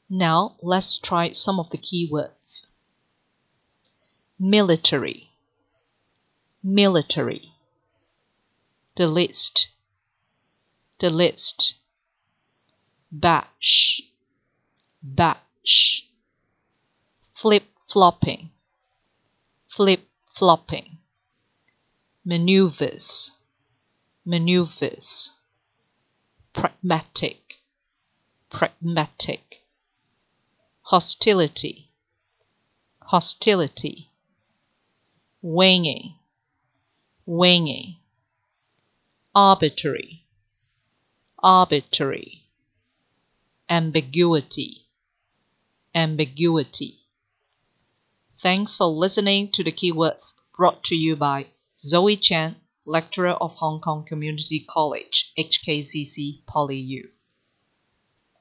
Now let's try some of the keywords. Military, military. The list, the list. Bash, bash. Flip-flopping, flip-flopping. Maneuvers, maneuvers. Pragmatic, pragmatic. Hostility, hostility. Winging, winging. Arbitrary, arbitrary. Ambiguity, ambiguity. Thanks for listening to the keywords brought to you by Zoe Chen, lecturer of Hong Kong Community College, HKCC Poly U.